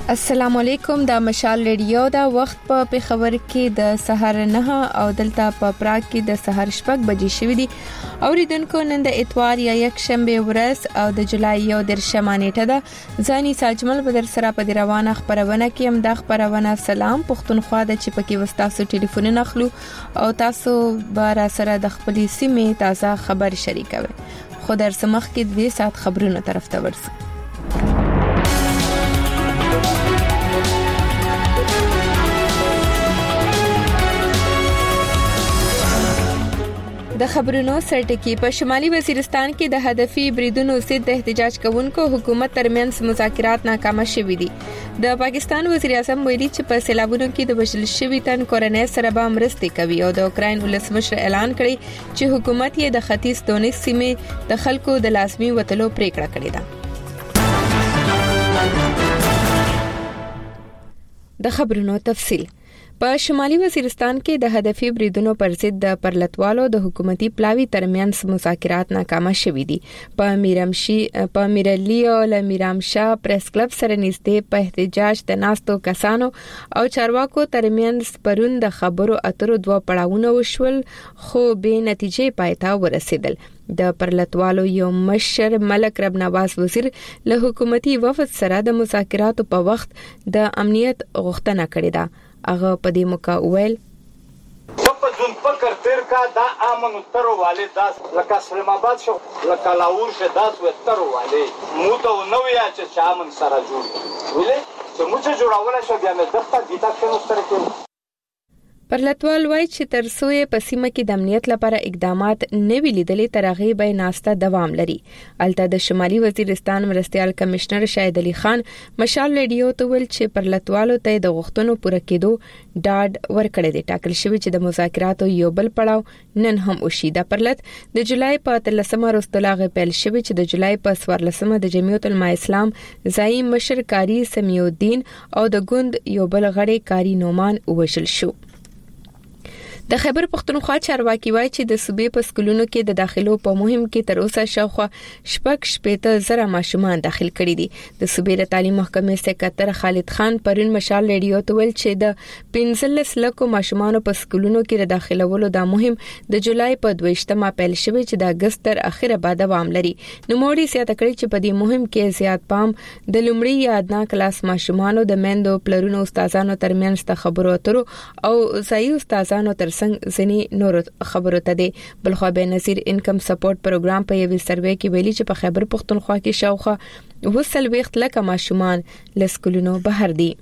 السلام علیکم دا مشال ریډیو دا وخت په پیښور کې د سحر 9 او دلته په پراګ کې د سحر 6 بجې شوې دي. اوریدونکو نن د اتوار یا یک شنبه ورځ او د جولای 13 نیټه ده. ځاني ساجمل بدر سره په روانه خبرونه کې هم د خبرونه سلام پښتونخوا د چې پکې وستاسو ټلیفون نخلو او تاسو بار سره د خپل سیمې تازه خبر شریکوي. خو در سمخ کې 2 ساعت خبرونه طرف ته ورسو. د خبرونو سرټکی په شمالي وزیرستان کې د هدفي بریدونو ضد د احتجاج کوونکو حکومت ترمنځ مذاکرات ناکام شوي دي. د پاکستان وزیر اعظم ویلي چې په سیلابونو کې د وژل شوي تن کورنۍ سره به مرستې کوي او د اوکراین ولسمشر اعلان کړی چې حکومت یې د ختیځ دونیس سیمې د خلکو د لازمي وتلو پریکړه کړې ده. د خبرونو تفصیل په شمالي وزیرستان کې د هدفي بریدونو پر ضد د پرلتوالو د حکومتي پلاوی ترمنځ مذاکرات ناکام شوي دي. په میرلی او لمیرامشا پریس کلب سره نږدې په احتجاج د ناستو کسانو او چارواکو ترمنځ پرون د خبرو اترو 2 پړاوونه وشول خو به نتیجې پایته ورسېدل. د پرلتوالو یو مشر ملک رب نواز وزیر له حکومتي وفد سره د مذاکراتو په وخت د امنیت غوښتنه کړې ده. هغه په دې موقع ویل په ځون فکر تیر کا دا امن تر والي داس لکه اسلام آباد شو لکه لاهور شه داس و تر والي مو ته نو یا چې امن سره جوړ ولې چې موږ جوړول شو بیا مې دغه دیتا کې سره کې پرلتوال وایي چې تر څو په سیمه کې د امنیت لپاره اقدامات نه وی لیدلې ترغه به ناسته دوام لري. الته د شمالي وزیرستان مرستيال کمشنر شاهد علي خان مشال ریډیو ته ویل چې پرلتوالو ته د غوښتنو پوره کېدو ډاډ ورکړی دی. ټاکل شوی چې د مذاکراتو یو بل پړاو نن هم وشي. د پرلت د جولای په 13 وروستلاغه پیل شوی چې د جولای په 14 د جمعیت العلماء اسلام ځای مشر کاری سمیع الدین او د ګوند یو بل غړي کاری نومان وشل شو. د خیبر پختونخوا چارواکي وایي چې د صوبې په سکولونو کې د داخلو په مهم کې تر اوسه شاوخوا 6.8 ماشومان داخل کړي دي. د صوبې د تعلیم محکمې سکرټر خالد خان پرون مشال ریډیو ته ویل چې د 15 لکو ماشومان په سکولونو کې د داخلولو د مهم د جولای په 22مه پیل شوی چې د اگست تر اخره به دوام لري. نوموړي زیاته کړی چې په دې مهم کې زیات پام د لومړي یا ادنا کلاس ماشومانو د مندو پلرونو استادانو ترمنځ د خبرو اترو او ځای استادانو تر ځنی نور خبرو ته دی. بلخو به نظیر انکم سپورټ پروګرام په یوه سروې کې ویلي چې په خیبر پختونخوا کې شاوخوا 200 لکه ماشومان لسکولونو بهر دي.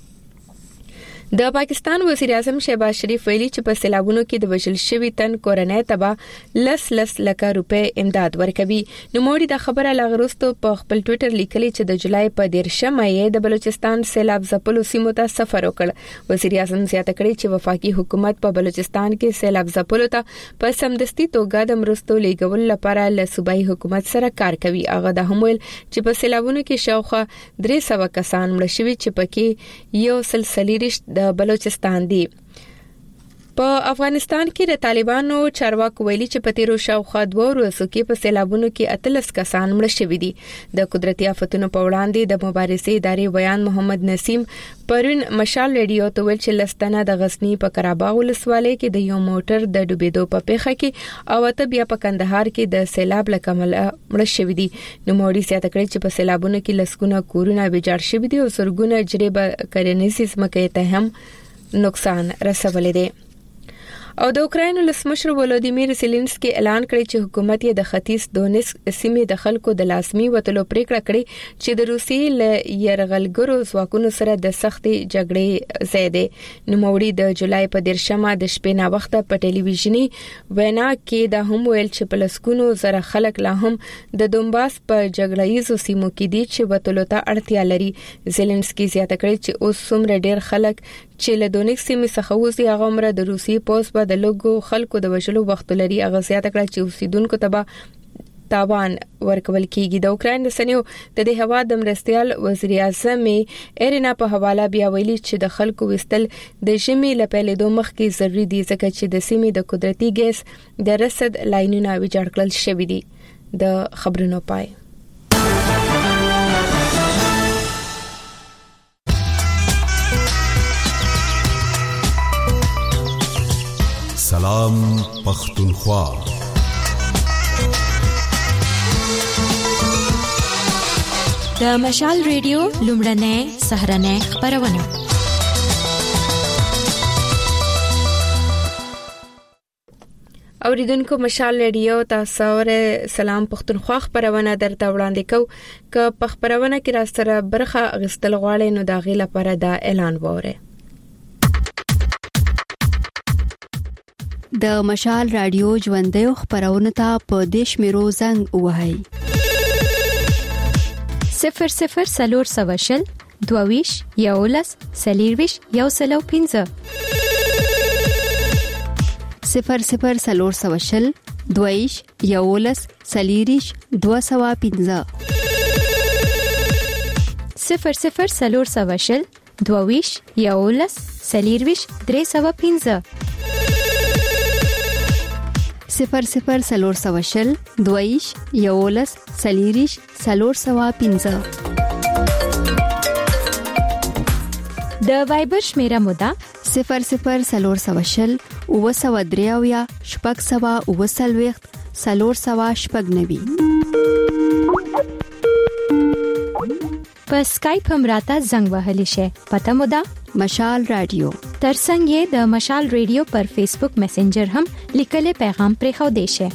د پاکستان وزیر اعظم شهباز شریف ویلي چې په سیلابونو کې د وژل شوي تن کورنۍ تبا لس لکه روپے امداد ورکوي. نوموړي د خبره لغروستو په خپل ټوئیټر لیکلي چې د جولای په 13مه یې د بلوچستان سیلاب ځپلو سیمو ته سفر وکړ. وزیر اعظم زیاته کړې چې وفاقي حکومت په بلوچستان کې سیلاب ځپلو ته په سمدستي توګه د مرستو لیږل لپاره له صوبایي حکومت سره کار کوي. هغه د هم ویل چې په سیلابونو کې شاوخوا 300 کسان مړ شوي چې پکې یو سلسله رشت د بلوچستان دی. په افغانستان کې د طالبانو چارواکو ویلي چې په تیرو شاوخوا 2 ورځو کې په سیلابونو کې 13 کسان مړ شوي دي. د قدرتي آفتونو په وړاندې د مبارزې ادارې ویان محمد نسیم پرون مشال ریډیو ته ویل چې لستنه د غزنی په قراباغ ولسوالۍ کې د یو موټر د ډوبېدو په پیښه کې او ته بیا په کندهار کې د سیلاب لکمل مړ شوي دي. نوموړي زیاته کړی چې په سیلابونو کې لسګونه کورونه ویجاړ شوي دي او زرګونه جریبه کرنیزي ځمکې ته هم نقصان رسولی دی. او د اوکراین ولسمشر ولودیمیر زيلنسکي اعلان کړی چې حکومت یې د ختیځ دونیس سیمې د خلکو د لازمي وتلو پریکړه کړې چې د روسي له يرغلګرو ځواکونو سره د سختي جګړې زیاده. نوموړي د جولای په 13مه د شپې نا وخته په ټلویزیونی وینا کې د هم ویل چې پلسکونو زره خلک لا هم د دومباس په جګړهیزو سیمو کې دي چې وتلو ته اړتیا لري. زيلنسکي زیاته کړی چې اوس څومره ډېر خلک چې له دونیس سیمې څخه وځي هغه عمره د روسي پوس په د لوګو خلکو د وژلو وخت لري. هغه زیاته کړه چې اوسیدونکو ته تاوان ورکول کیږي. د اوکراین د سنیو د دې هوا د مرستيال وزیر اعظم ایرینا په حواله بیا ویلي چې د خلکو وستل د ژمي لپاره د مخ کې ضروري دي ځکه چې د سیمې د قدرتي ګیس د رسد لاینونه ویجاړ کړل شوی دي. د خبرونو پای سلام پختونخوا. د مشال ریډیو لومړنۍ سهرنۍ خبرونه. اوریدونکو مشال ریډیو تاسو سره سلام پختونخوا خبرونه درته وړاندې کوو. ک په خبرونه کې را سره برخه غستل غواړي نو دا غي لپاره دا اعلان وره. د مشال رادیو ژوندۍ خبرونه ته په دیش میرو زنګ وهاي 00 سلور سواشل دوویش یولس سلیرویش یوسلو 15 00 سلور سواشل دوویش یولس سلیریش 215 00 سلور سواشل دوویش یولس سلیرویش 315 00 سلور سواشل دویش یولس سلیریش سلور سوا 15. د وایبر شمیره مودا 00 سلور سواشل او سوا دریاویا شپږ سوا او سلويخت سلور سوا شپږ نوي. په اسکایپ هم راته زنګ وهلی شي. پته مودا مشال رادیو. ترڅنګ د مشال ریډیو پر فیسبوک میسنجر هم لیکل پیغام پرې خو دی شي.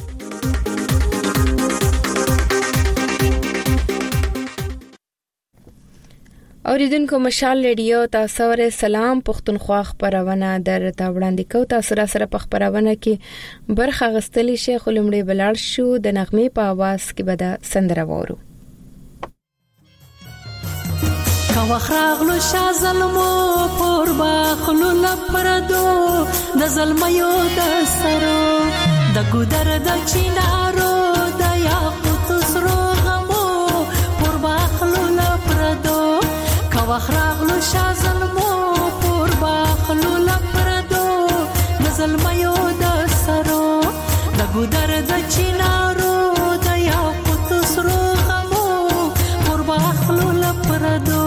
اوریدونکو مشال ریډیو تاسو سره سلام پختونخوا خبرونه درته وړاندې کوو. تاسو سره په خبرونه کې برخه غستلی شي. خلمړي بلال شو د نغمه په आवाज کې به دا سندره وورو. کاوخراغلو شازلمو پر باخلو لپردو د زلمیو د سرو د ګودر د چینارو د یاقوت سرو غمو پر باخلو لپردو کاوخراغلو شازلمو پر باخلو لپردو د زلمیو د سرو د ګودر د چینارو د یاقوت سرو غمو پر باخلو لپردو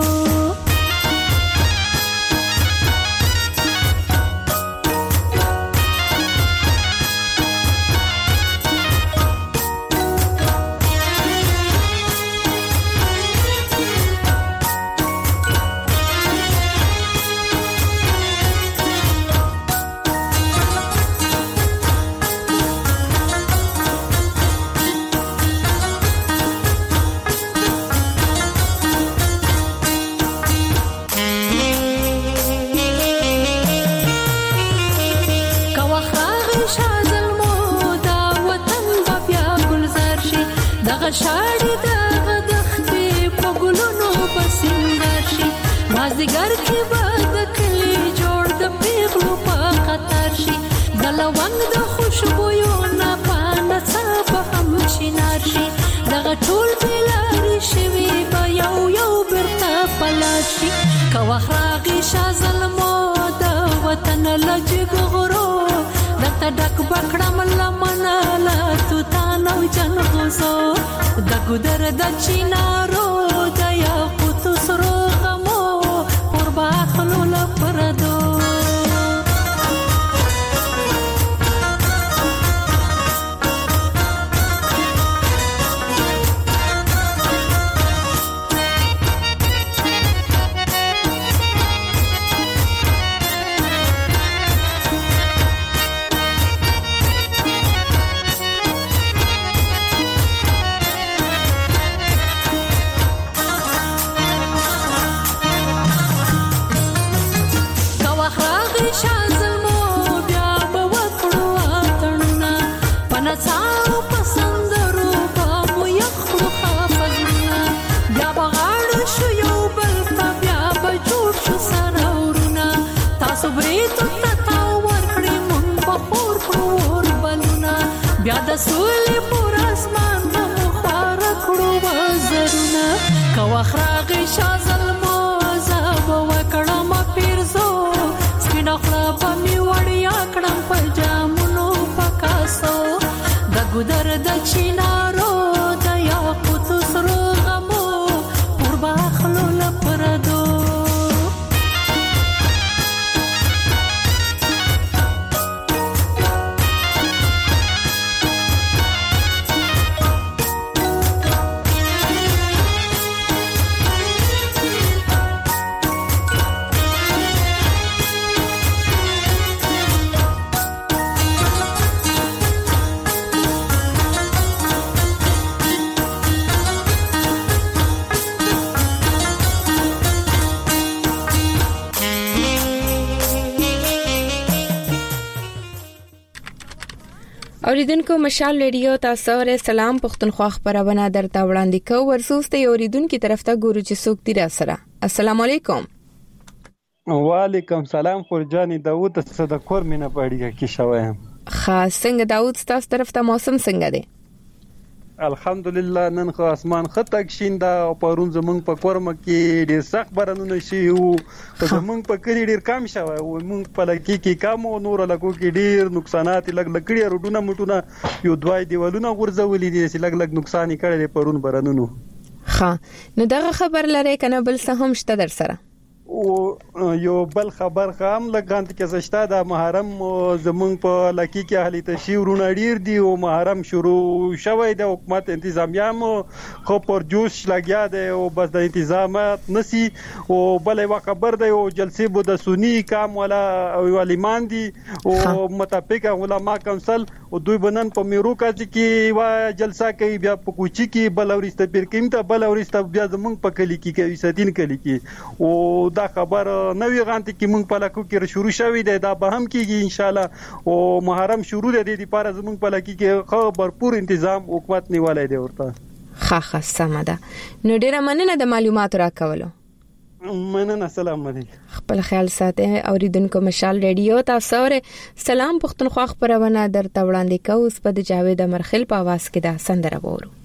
شاړې د غدختې په ګلونو بسنګر شي مازدیګر کې به د کلي جوړ د پیغلو په خطر شي د لونګ د خوشبویو نه پانه څه به هم شینار شي دغه ټول بلارې شوي به یو یو بیرته پلار شي که وخت راغی شاه ظلمو د وطن له جګو غرو درته ډک به کړم لمنه له توتان او جنغوزو د ګودر د چینارو د یاقوتو سرو غمو پر باخلو لپردو بیا د سولې پر اسمان مو خار کړو وزرونه کا واخراغ شاه ظلمو زاب وکړم پیرزو سپینا خلا په می وړیا کړم په جامونو پکاسو د ګودر د چینارو د یاقوت سرو غمو پر باخلو لپردو اوریدونکو مشال ریډیو تاسو سره سلام پښتونخوا خبرونه درته وړاندې کوم ورسوسته اوریدونکو طرف ته ګورو چې څوک دی را سره. السلام علیکم. وعلیکم سلام خورجانی داوود صدقور مینه پاړیږي کی شوایم. خاص څنګه داوود تاسو طرف ته موسم څنګه دی؟ الحمدلله نن خو اسمان خطک شیندا او پرون زمونږ په کورم کې ډیر سخت بارانونه شي او زمونږ په کلی ډیر کم شوی او مونږ په لکی کې کم او نور لکو کې ډیر نقصانات لګړي روډونه مټونه یو دوای دیوالونه غورځولې دي چې لګ نقصان کړي پرون بارانونو. ها نو دغه خبر لري کنه بل څه هم شته در سره؟ او یو بل خبر خام لګاند کې زشتا د محرم زمونږ په لکی کې اهلی تشیورونه ډیر دی او محرم شروع شوی د حکومت انتظامیه مو خو پر جوش لګیا دی او بس د انتظامات نسی او بل یو خبر دی او جلسې بو د سنی کام ولا ولیمان دي او متفق علماء کونسل او دوی بنن په میرو کې وا جلسه کوي بیا په کوچی کې بل اورسته پیر کېمته بل اورسته بیا زمونږ په کلی کې کوي سدين کلی کې او دا خبر نوې غانتی کې مونږ په لکو کې شروع شوی دی دا به هم کېږي ان شاء الله او محرم شروع دی د لپاره زمونږ په لکی کې خو भरपूर تنظیم حکومت نیولای دی ورته ښه سمه ده. نو ډیره مننه د معلوماتو راکولو. مننه سلام علیکم. خپل خیال ساتئ. اوریدونکو مشال ریډیو تاسو سره سلام پښتونخوا خبرونه درته وړاندې کوو. اوس په جاوید امرخیل په आवाज کې دا سندره وورو.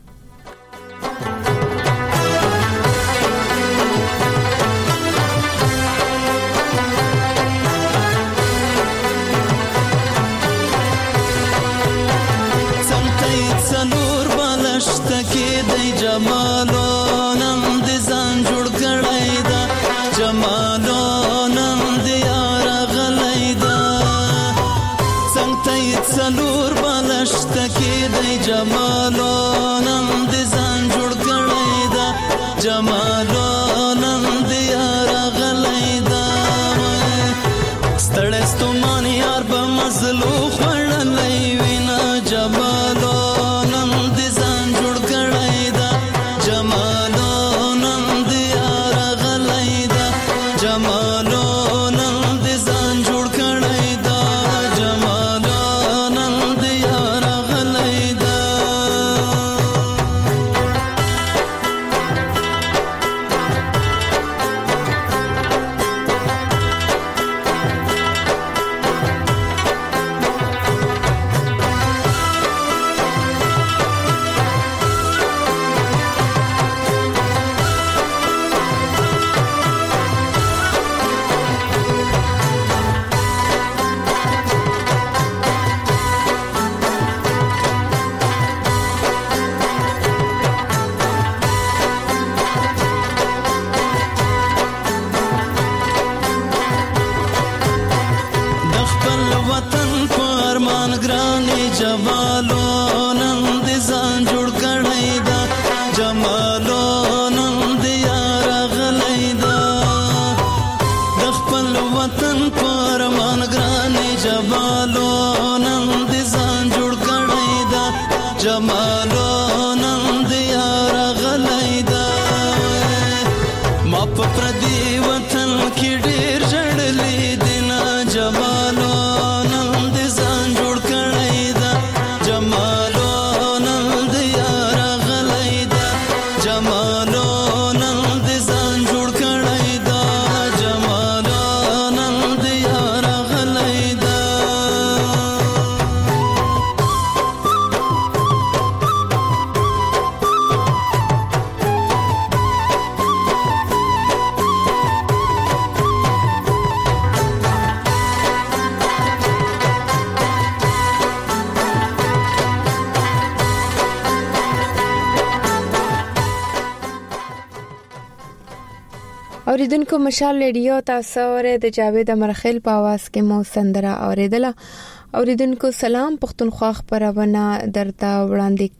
اوریدونکو مشال ریډیو تاسو سره د جاوید امرخیل په आवाज کې مو سندره اوریدله. اوریدونکو سلام پښتونخوا خبرونه درته وړاندې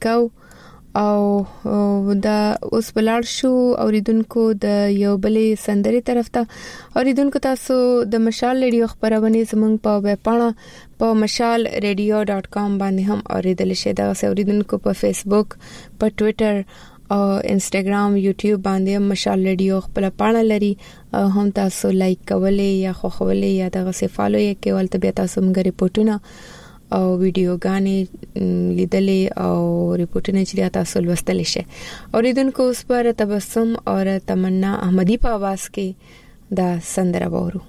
کو او دا اوس بلار شو اوریدونکو د یو بلې سندري طرف ته. اوریدونکو تاسو د مشال ریډیو خبرونه زموږ په ویب پاڼه په mashalradio.com باندې هم اوریدل شي. دا اوریدونکو په فیسبوک په ټوئیټر او انستګرام یوټیوب باندې مشال ریډیو خپل پاڼه لري هم تاسو لایک کولې یا خوښولې یا دغه څه فالو یې کول ته بیا تاسو موږ ریپورتونه او ویډیوګانې لیدلې او ریپورتونه چې تاسو لوستل شي. اوریدونکو اوس پر تبسم او تمنا احمدی په आवाज کې دا سندره وورو.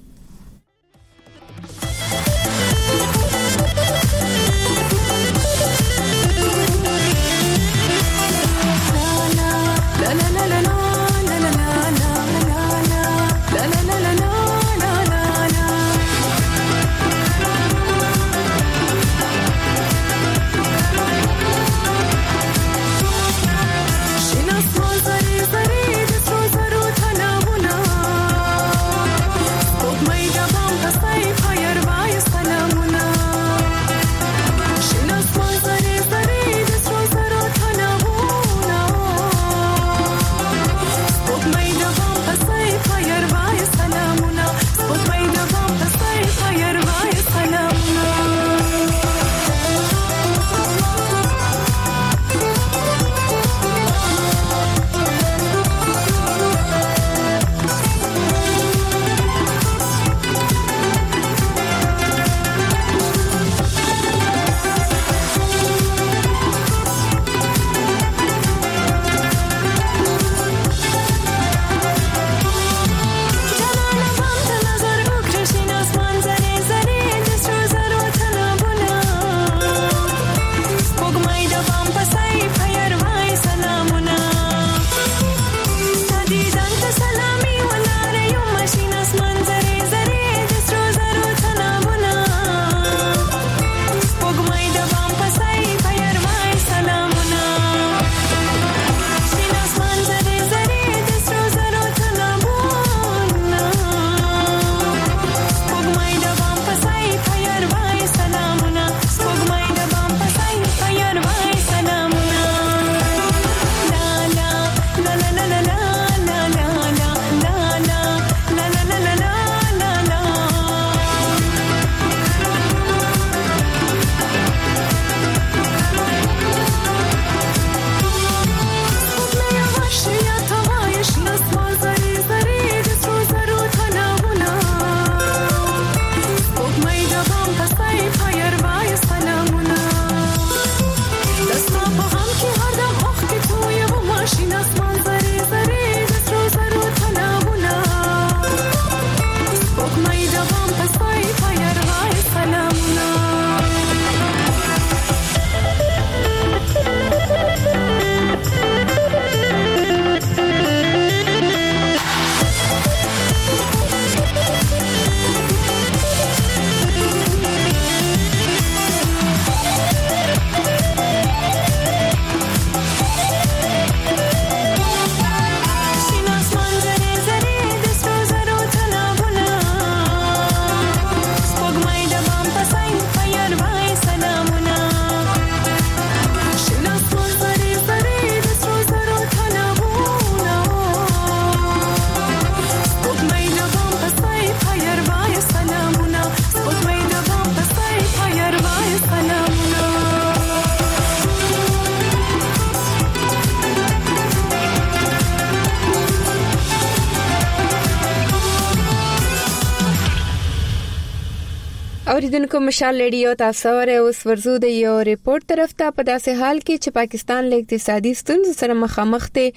اوریدونکو مشال ریډیو تاسو ور اوس ورزو د یو ریپورت طرف ته په داسې حال کې چې پاکستان له اقتصادي ستونزو سره مخامخ دی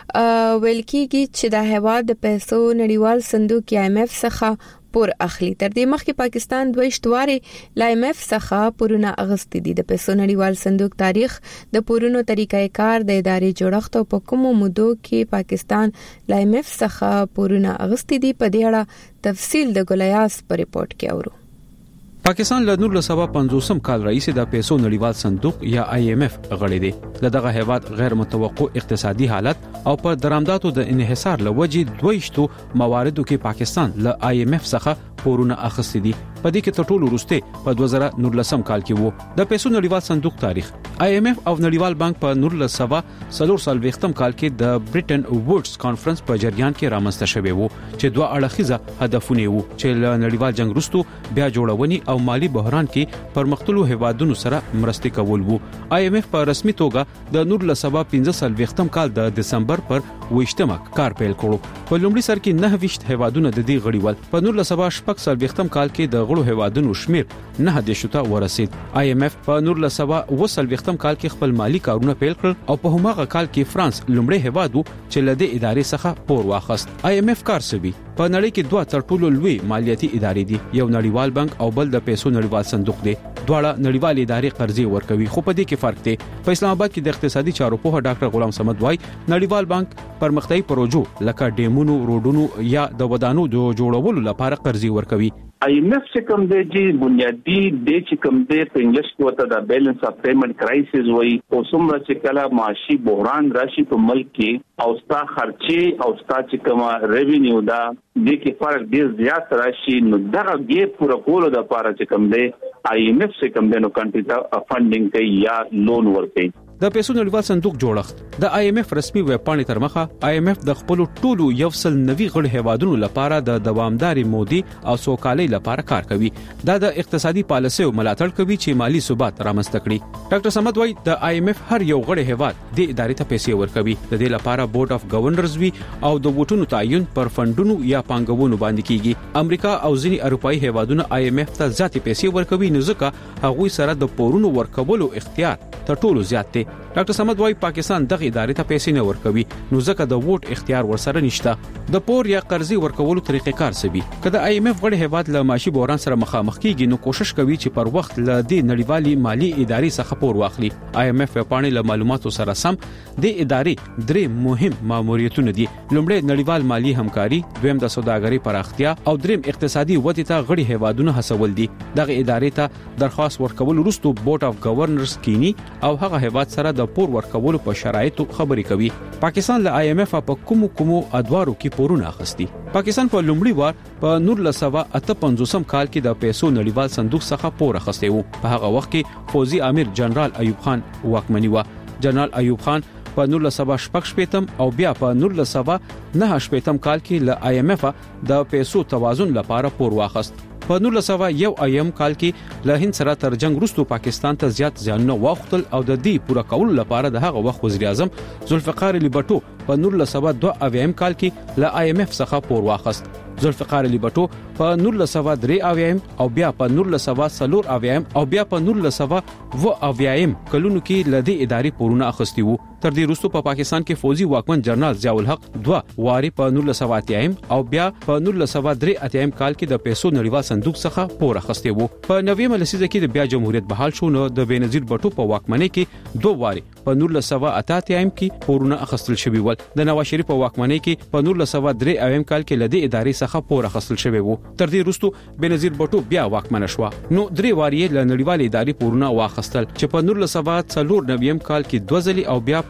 ویل کېږي چې د هیواد د پیسو نړیوال صندوق IMF څخه پور اخلي. تر دې مخکې پاکستان 22 واري IMF څخه پورونه اغستې دي. د پیسو نړیوال صندوق تاریخ د پورونو طریقې کار د ادارې جوړښت او په کومو مودو کې پاکستان IMF څخه پورونه اغستې دي په دې اړه تفصیل د ګلیاس په ریپورت کې اورو. پاکستان له 1950 کال راهیسې د پیسو نړیوال صندوق یا IMF غړی دی. دغه هیواد غیر متوقع اقتصادي حالت او په درآمداتو د انحصار لوجې 22 مواردو کې پاکستان له IMF څخه پورونه اخیستي دي. په دې کې تر ټولو وروسته په 2019 کال کې وو د پیسو نړیوال صندوق تاریخ. IMF او نړیوال بانک په 1943 کال کې د برټن وودز کانفرنس په جریان کې رامنځته شوی وو چې دوه اړخیزه هدفونه وو چې له نړیوال جنگ وروسته بیا جوړونې او مالی بحران کې پرمختللو هیوادونو سره مرستې کول وو. IMF په رسمي توګه د 1915 کال د دسمبر پر 28 کار پیل کړو. په لومړي سر کې 9 هیوادونو د دې غړي ول. په 1915 کال کې د غړو هیوادونو شمیر 9 ته ورسید. IMF په 1920 کال کې خپل مالی کارونه پیل کړل او په هماغه کال کې فرانس لومړی هیواد وو چې له دې ادارې څخه پور واخیست. IMF کار سوي په نړۍ کې دوه تر ټولو لوی مالیاتي ادارې دي، یو نړیوال بانک او بل د پیسو نړیوال صندوق دی. دواړه نړیوال ادارې قرضې ورکوي، خو په دې کې فرق دی. په اسلام آباد کې د اقتصادي چارو پوه ډاکټر غلام صمد وای نړیوال بانک پرمختیايي پروژو لکه ډیمونو، روډونو یا د ودانو د جوړولو لپاره قرضې ورکوي. IMF چې کوم دی چې بنیادی د چې کوم دی په انګلیش کې وته د بیلانس اف پیمنٹ کرایسس وایي او څومره چې کله معاشي بحران راشي په ملک کې او ستا خرچې او ستا چې کوم ریوینیو دا د کې فرق ډیر زیات راشي، نو دغه ګیپ پوره کولو د لپاره چې کوم دی IMF چې کوم دی نو کنټری ته فندینګ کوي یا لون ورکوي. د پیسو نړیوال صندوق جوړښت د IMF رسمي ویب پاڼې تر مخه IMF د خپل ټولو 190 غړي هیوادونو لپاره د دوامداري مودي او سوکالۍ لپاره کار کوي. دا د اقتصادي پالیسیو ملاتړ کوي چې مالی ثبات رامنځته کړي. ډاکټر صمد وای د IMF هر یو غړي هیواد د ادارې ته پیسې ورکوي. د دې لپاره بورډ اف گورنرز وی او د ووټونو تعین پر فندونو یا پانګونو باندې کیږي. امریکا او ځینی اروپאי هیوادونه IMF ته ذاتي پیسې ورکوي، نو ځکه هغوی سره د پورونو ورکولو اختیار تر ټولو زیات دی. ډاکټر صمد وای پاکستان دغه ادارې ته پیسې نه ورکوي، نو ځکه د ووټ اختیار ورسره نشته. د پور یا قرضې ورکولو طریقې کار سوي کله IMF غړي هیواد له معاشي بحران سره مخامخ کیږي، نو کوشش کوي چې پر وخت له دې نړیوالي مالی ادارې څخه پور واخلي. IMF په پاڼې له معلوماتو سره سم د ادارې درې مهم ماموریتونه دي. لومړی نړیوال مالی همکاري، دویم د سوداګرۍ پراختیا او دریم اقتصادي ودې ته غړي هیوادونه هڅول دي. دغه ادارې ته درخواست ورکول وروسته بورډ اف گورنرز کینی او هغه هیواد سره د پور ورکولو په شرایطو خبرې کوي. پاکستان له IMF په کومو ادوارو کې پورونه اخستي. پاکستان په لومړي وار په 1958 کال کې د پیسو نړیوال صندوق څخه پور اخستی وو. په هغه وخت کې فوزي امیر جنرال ایوب خان واکمنی و. جنرال ایوب خان په 1916 او بیا په 1989 کال کې له IMF د پیسو توازن لپاره پور واخست. په 1901 کال کې له هند سره تر جنگ وروسته پاکستان ته زیات زیانونه واوښتل او د دې پوره کولو لپاره د هغه وخت وزیر اعظم ذوالفقار علی بټو په 1902 کال کې له IMF څخه پور واخست. ذوالفقار علی بټو په 1903 او بیا په 1904 او بیا په 1909 کلونو کې له دې ادارې پورونه اخیستي وو. تر دې وروسته په پاکستان کې فوزي واکمن جنرال ضیاء الحق 2 واري په 1908 او بیا په 1903 کال کې د پیسو نړیوال صندوق څخه پور اخیستي وو. په 90 لسیزه کې د بیا جمهوریت بحال شو، نو د بنظیر بټو په واکمنۍ کې 2 واري په 1988 کې پورونه اخیستل شوی ول. د نواز شریف په واکمنۍ کې په 1903 کال کې له دې ادارې څخه پور اخیستل شوی وو. تر دې وروسته بنظیر بټو بیا واکمن شو، نو 3 واري له نړیوال ادارې پورونه واخیستل چې په 1994 کال کې 2 ځلې او بیا په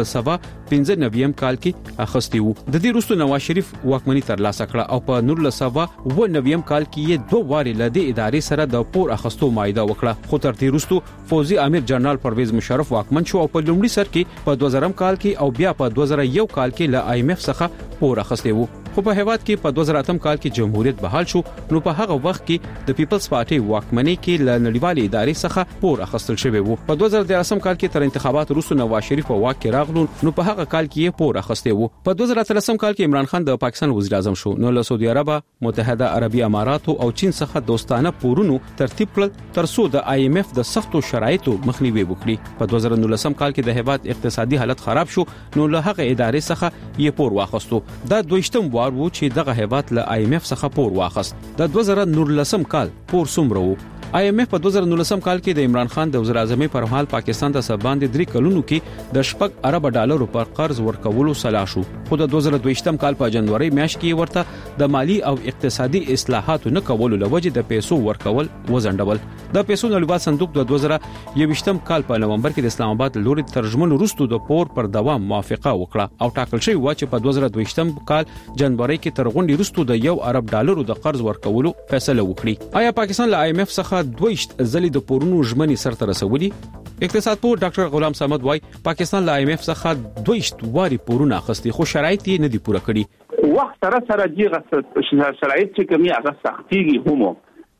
1995 کال کې اخیستي وو. د دې وروسته نواز شریف واکمنۍ ترلاسه کړه او په 1999 کال کې یې 2 واري له دې ادارې سره د پور اخیستو معاهده وکړه. خو تر دې وروسته فوزي امیر جنرال پرویز مشرف واکمن شو او په لومړي سر کې په 2000 کال کې او بیا په 2001 کال کې له IMF څخه پور اخیستي وو. خو په هیواد کې په 2008 کال کې جمهوریت بحال شو، نو په هغه وخت کې د پیپلز پارټي واکمنۍ کې له نړیوالې ادارې څخه پور اخیستل شوی وو. په 2013 کال کې تر انتخابات وروسته نواز شریف په واک کې راغلو، نو په هغه کال کې یې پور اخیستی وو. په 2013 کال کې عمران خان د پاکستان وزیر اعظم شو، نو له سعودي عرب، متحده عربي امارات او چین څخه دوستانه پورونو ترتیب کړل ترڅو د IMF د سختو شرایطو مخنیوي وکړي. په 2019 کال کې د هیواد اقتصادي حالت خراب شو، نو له هغه ادارې څخه یې پور واخستو. دا 22م وار وو چې دغه هیواد له IMF څخه پور واخست. د 2019 کال پور څومره وو؟ IMF په 2019 کال کې د عمران خان د وزیر اعظمۍ پر مهال پاکستان ته سباندې 3 کلونو کې د 6 ارب ډالرو پر قرض ورکولو سلا شو. خو د 2022 کال په جنوري میاشت کې ورته د مالی او اقتصادي اصلاحاتو نه کولو لوجه د پیسو ورکول وزندول. د پیسو نړیوال صندوق د 2021 کال په نومبر کې د اسلام آباد لوري ترجمن وروسته د پور پر دوام موافقه وکړه او ټاکل شوی و چې په 2022 کال جنوري کې تر غونډې وروسته د 1 ارب ډالرو د قرض ورکولو فیصله وکړي. آیا پاکستان له IMF څخه 2 ځلې د پورونو ژمنې سرته رسولي؟ اقتصاد پوه ډاکټر غلام صمد وای پاکستان له IMF څخه 2 واري پورونه اخستي، خو شرایط یې نه دي پوره کړي. وخت سره دغه شرایط چې کومي هغه سختيږي هم،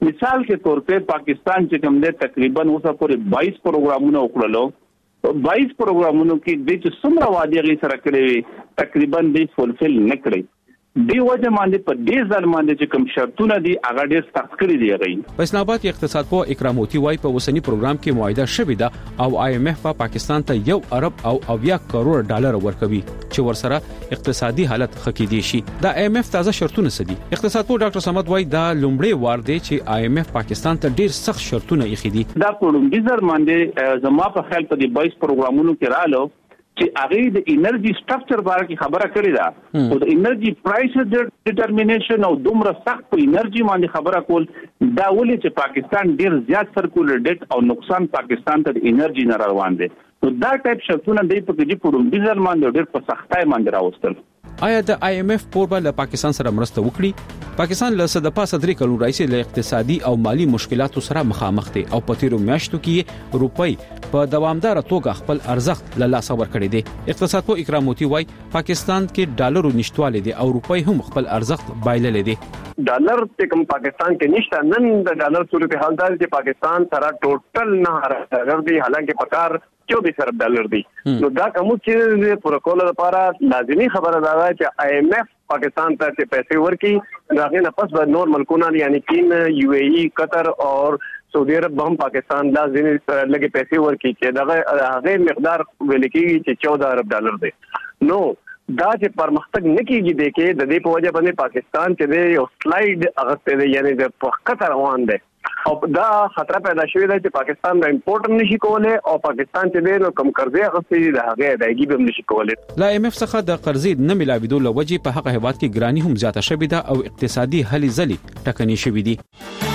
مثال کې تور په پاکستان چې کوم دې تقریبا اوسه پورې 22 پروګرامونه وکړلو 22 پروګرامونو کې د چې څومره وعده غي سره کړې تقریبا دې فولفل نه کړې دی وجه باندې په دې ځل باندې چې کوم شرطونه دي هغه ډېر سخت کړی دی غي په اسلام آباد کې اقتصاد پوه اکرام موتی وايي په وسنی پروګرام کې معاهده شوې ده او IMF په پاکستان ته 1 ارب او 80 کروڑ ډالر ورکوي چې ورسره اقتصادي حالت خکېدي شي دا IMF تازه شرطونه سدي اقتصاد پوه ډاکټر صمد وايي دا لومړی وار دی چې IMF پاکستان ته ډېر سخت شرطونه یې خېدي دا په لومړي ځل باندې زما په خیال په دې 22 پروګرامونو کې رالو چې هغه د انرژي سټرکچر باره کې خبره کړې ده او د انرژي پرایس ډیټرمینیشن او دومره سخت په انرژي باندې خبره کول دا ولې چې پاکستان ډیر زیات سرکولر ډیټ او نقصان پاکستان ته د انرژي نه روان دي نو دا ټایپ شرطونه دی په کې په ډیزل باندې ډیر په سختۍ باندې راوستل آیا د IMF پوربه له پاکستان سره مرسته وکړي پاکستان له صد پاسه 3 کلونو راځي له اقتصادي او مالی مشکلاتو سره مخامخ دي او په تیرو میاشتو کې روپۍ په دوامدار توګه خپل ارزښت له لاسه ورکړي دي اقتصاد پوه اکرام موتی وايي پاکستان کې ډالرو نشټواله دي او روپۍ هم خپل ارزښت بایللې دي ډالر چې کوم پاکستان کې نشته نن د ډالر صورت حال دا چې پاکستان سره ټوټل نه ډالر دی حالانکه پکار 24 ارب ډالر دی نو دا کوم چې پروتوکول لپاره لازمي خبره ده چې IMF پاکستان ته پیسې ورکړي داغه نه پس به نور ملکونه یعنی چین UAE قطر اور سعودي عرب هم پاکستان لازمي لګي پیسې ورکړي چې هغه مقدار ویل کېږي چې 14 ارب ډالر دی نو دا چې پرمختګ نکېږي د کې د دې په وجه باندې پاکستان چې دی یو سلایډ هغه دی یعنی د پخته روان دی او دا خطر پیدا شوی دی چې پاکستان د امپورټ نشي کولای او پاکستان چې دی نو کم قرضې هغه د هغه ادایګي به نشي کولای لا IMF څخه د قرضې نه ملاویدو لوجې په هغه هیواد کې ګرانی هم زیاته شوې ده او اقتصادي هلې ځلې ټکنۍ شوې دي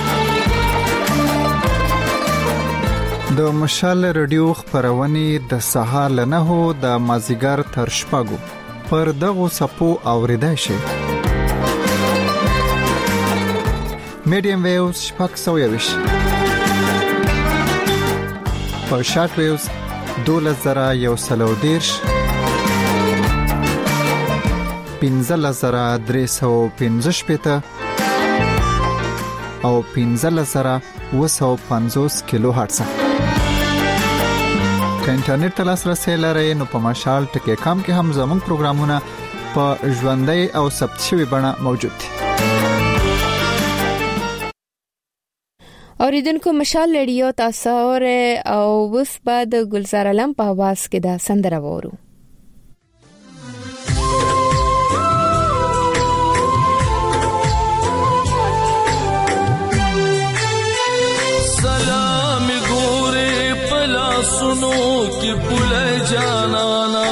د مشال رادیو خبرونه د سهار له 9 د مازیګر تر شپږو پر دغه سپو اوریدای شي میډیم ویوز شپږ سویوش په شارټ ویوز 2110 15315 او 15750 کیلو هرتز که انټرنیټ ته لاسرسي لرئ نو په مشال ټکی کام کې هم زموږ پروګرامونه په ژوندۍ او ثبت شوی بڼه موجود دي اوریدونکو مشال رادیو تاسو او اوس بعد گلزار علم په आवाज کې دا سندره وورو सुनो कि पुले जाना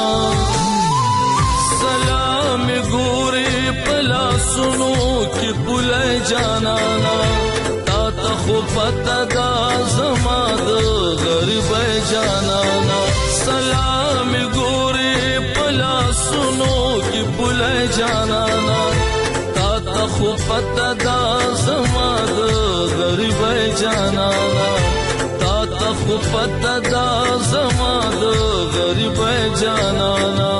सलाम गोरे पला सुनो कि पुले जाना ता खुफत दा जमाद गरीब जाना सलाम गोरे पला सुनो कि पुले जाना ता खुफत दा जमाद गरीब जाना खुफत दा जमाद गरीब जानाना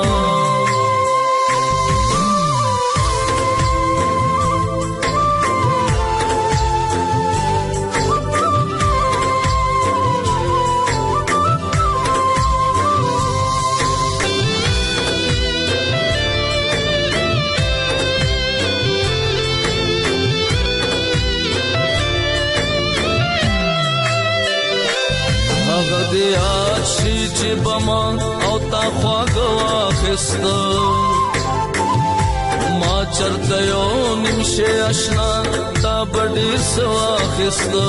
چې بما او تا خواږه واخسته ما چرته یو نمشه آشنا تا بډې سواخسته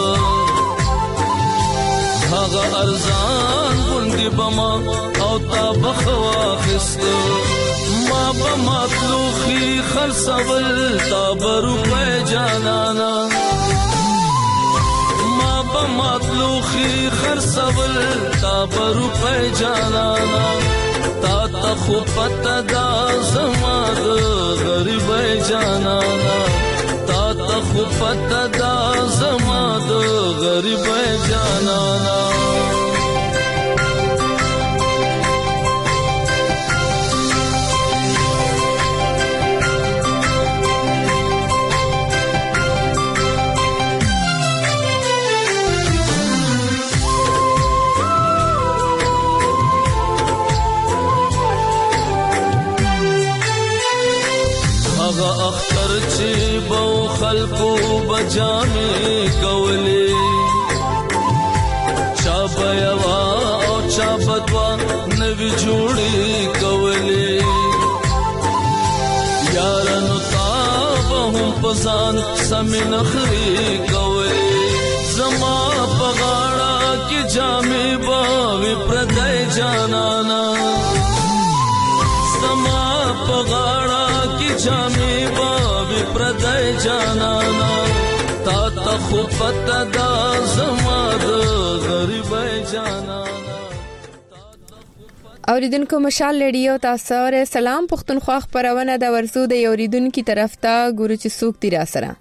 هغه ارزان غوندې بما او تا بخواخسته ما بمطلوخي خرڅول تا بروپه جانانا مطلوخي خرڅول تا بروپه جانانا تا خفت دا زماد غریب جانانا تا خفت دا زماد غریب جانانا ځان سمین خري کوي زما پغاړه کې جامې باوي پردای جانانا زما پغاړه کې جامې باوي پردای جانانا تا ته خو پته دا زما د غریبای جانانا. اوریدونکو مشال ریډیو تاسو سره سلام پښتونخوا خبرونه د ورزو د اوریدونکو طرف ته ګورو چې څوک دی را سره.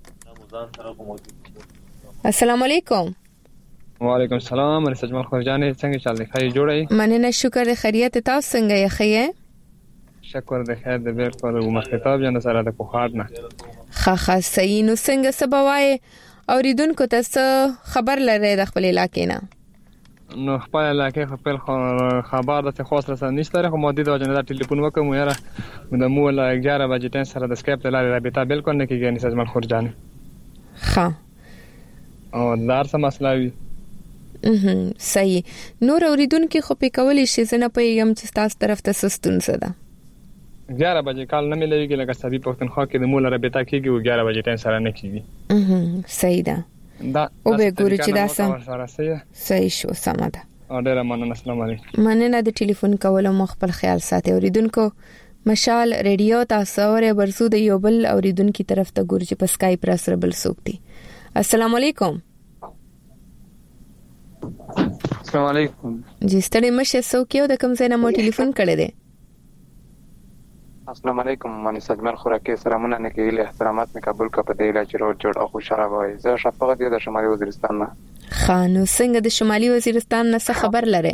السلام علیکم. وعلیکم السلام. انا سجمل خورجانې څنګه چل دی خیر جوړی؟ مننه شکر خیریت تاسو څنګه یې خیر؟ شکر د خیر د بیل پر مخکتاب جن سره د کوخاد نه خاخه صحیح. نو څنګه سبوای اوریدونکو تاسو خبر لرئ د خپل علاقې نه؟ نو خپل علاقې خپل خبر د خاص رسنۍ نشته. خو مودي د وجنه ټلیفون وکم یاره د مو لا 11 بجې تن سره د اسکیپ ته لارې رابطه بالکل نه کیږي. نه سجمل خورجانې ها او دار سم مسله وي. صحیح. نور اوریدونکو خو په کولې شي زنه پیغام چې تاسو طرف ته سستون زده 11 بجې کال نه ملويږي لکه سبي پښتونخوا کې د مول رابطه کیږي او 11 بجې تن سره نه کیږي. صحیح ده. دا او به ګوري چې دا سم صحیح شو سم ده. او ډیر مننه. السلام علیکم. مننه د ټلیفون کولو مخ خپل خیال ساتي. اوریدونکو مشال ریډیو تاسو ور برسو د یو بل اوریدونکو طرف ته ګوري چې په اسکایپ را سره بل سوکتي. السلام علیکم. السلام علیکم. جی ستړي مشه سوکیو د کوم ځای نه مو ټلیفون کړی دی؟ السلام علیکم. مانی سجمل خوراکي سلامونه نه کېله احترامات می قبول کا په دی لا چروټ جوړ او خوشاله وای. زه شفقت دی د شمالي وزیرستان نه. خانو څنګه د شمالي وزیرستان نه څه خبر لره؟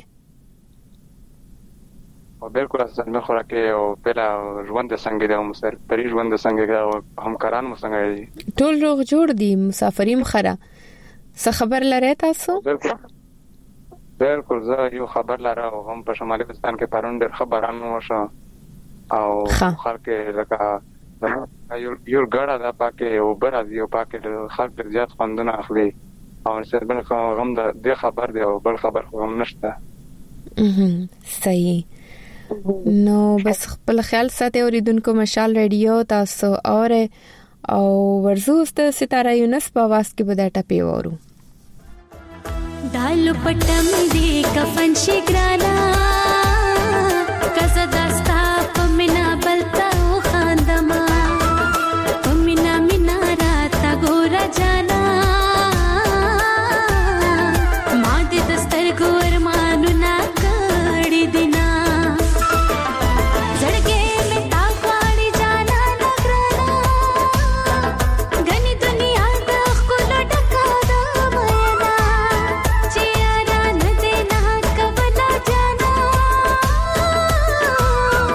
او بالکل سجمل خوراکي او بلا ژوند څنګه دی او مسافر پری ژوند څنګه دی او همکاران مو څنګه دي؟ ټول روغ جوړ دي. مسافرین خره څه خبر لره تاسو؟ بالکل زه یو خبر لره او هم په شمالي وزیرستان کې پرون ډېر خبرانو وشو او خلک لکه یو ګړه دا پاکه او بر از یو پاکه خلک زیات خوندونه اخلي او سربن غم د دې خبر دی او بل خبر هم نشته. صحیح. نو بس خپل خیال ساتي. اوریدونکو مشال ریډیو تاسو او ورزو است ستاره یونس په واس کې به دا ټپی وورو. دالو پټم دی کفن شي ګرانا کزه داستا پمنا بلتا خاندما پمنا مینا راتا ګورا جانا ما دې دستر ګور مانو نا کړی دینا زړګې می تا غاړي جانا نګرانا غني دنیا د خپل ډکا د مینا چیرې نه دینا کبلا جانا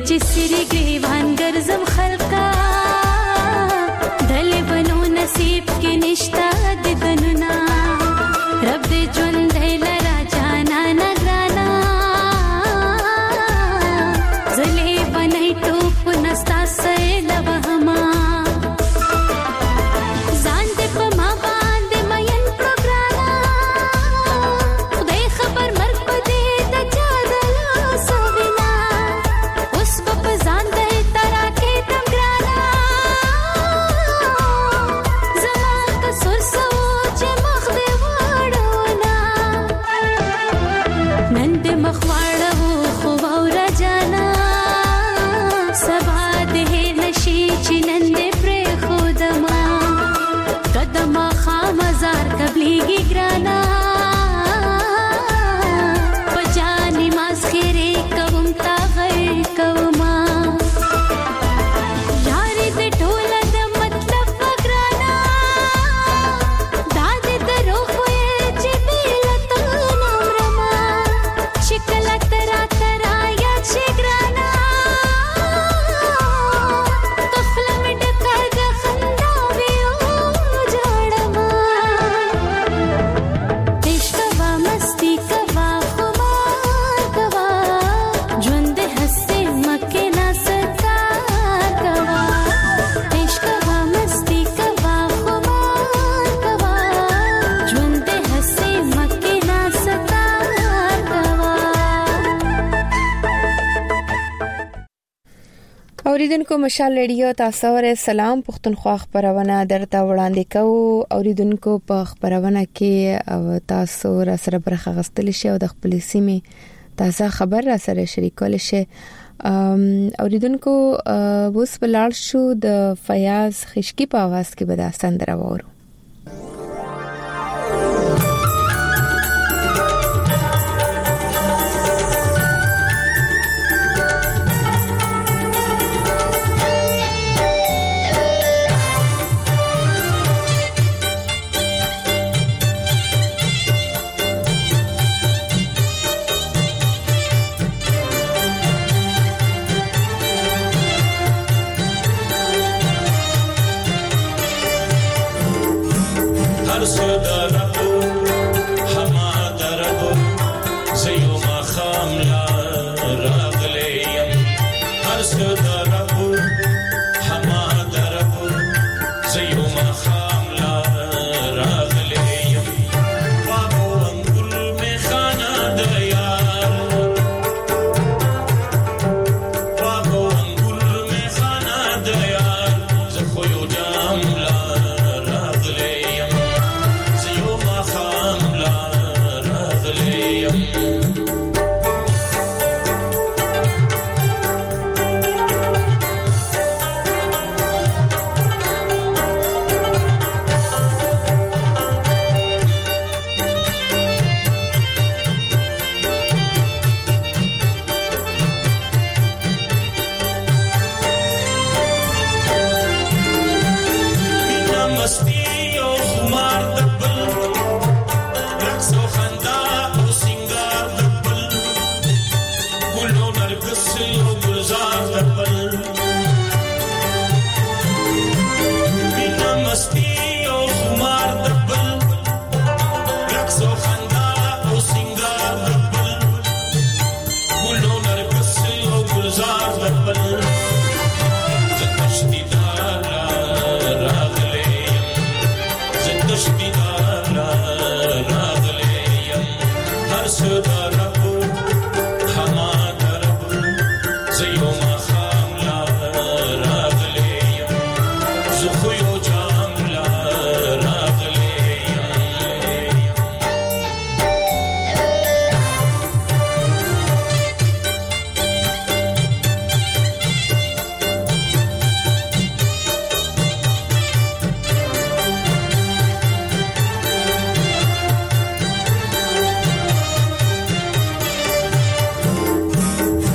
چې سری گریوان ګرځم خلقا دل بنو نصیب کې نشتا د دننا رب دې ژوند لرا جانا نگرانا زلې بنای ټوپ نستا سې لوهما ځان دې په ما باندې مېن پروګرانا خدای خبر مرګ پدې د چا دلا سوینا اوس په ځان دې ترا کې تم ګرانا زما کسر سوچ مخ دې وړونا نن دې مخ وړو خو اور جانا سبا دې نشي چې نن دې پر خودما قدم خامزار قبليږي ګرانا پجاني ماس خيره کوم تا غي کوما یار دې ټول د مطلب وګرانا داد درو خو چې بیلته نمرما شکل ترا ترا یا چې ګرانا قفل مې ډکه د خندا ویو جوړما عشق وا مستی کوا خمار کوا ژوند هسته مکه نا ستار کوا عشق وا مستی کوا خمار کوا ژوند هسته مکه نا ستار کوا اوریدونکو مشال ریډیو تاسو ور سلام پښتونخوا خبرونه درته وړاندې کوو اوریدونکو په خبرونه کې او تاسو را سره برخه غستل شي او د خپل سیمه تازه خبر را سره شریکول شي اوریدونکو اوس بلال شو د فیاض خشکی په आवाज کې به دا سندره وورو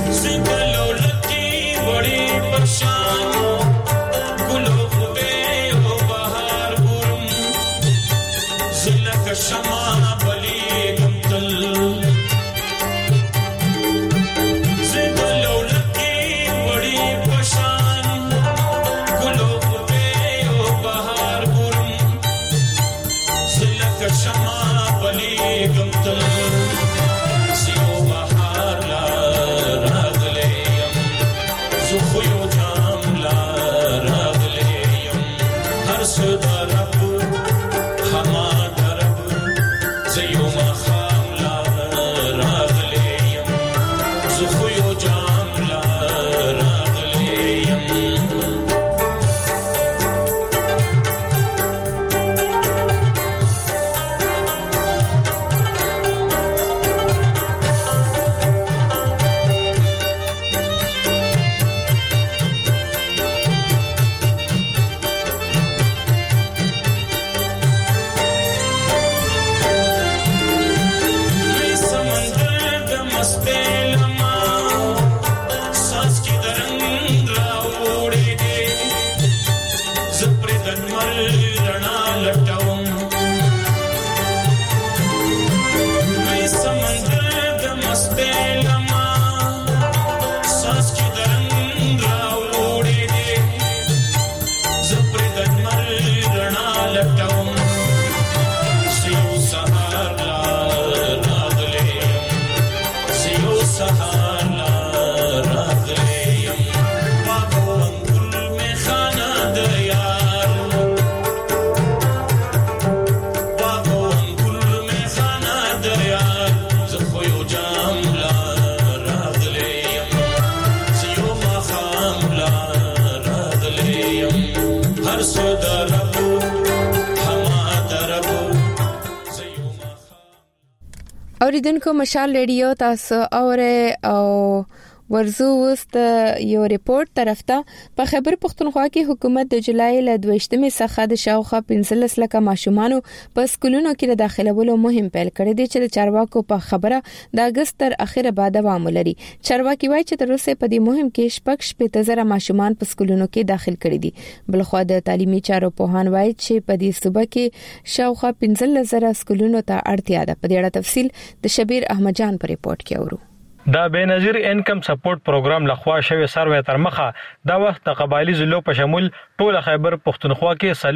शान गुलो पे زپر دنمر رڼا لټوم مې سمندر د مستې لما ساس کې درنګ راوړې دي زپر دنمر رڼا لټوم سیو سهار لا راغلې سیو سهار لا راغلې باغو انګل مې خانه د یار باغو انګل مې خانه د یار زه خو یو جام لا راغلې سیو ما خام لا راغلې هر څو دربو هما دربو اوریدونکو مشال ریډیو تاسو اوره او ورزو وست یو ریپورت طرف ته په خیبر پختونخوا کې حکومت د جولای ل 22مې څخه د شاوخوا 15 لکه ماشومان په سکولونو کې د داخلولو مهم پیل کړی دی چې د چارواکو په خبره د اگست تر اخره بعد دوام لري. چارواکي وایي چې تر اوسه په دې مهم کې شپږ زره ماشومان په سکولونو کې داخل کړي دي. بلخو د تعلیمي چارو پوهان وایي چې په دې صوبه کې شاوخوا 15 زره سکولونو ته اړتیا ده. په دې اړه تفصیل د شبیر احمد جان په ریپورت کې اورو. دا بنظیر انکم سپورټ پروګرام لخوا شوی سروې تر مخه دا وخت د قبایلی ضلعو په شمول ټول خیبر پختونخوا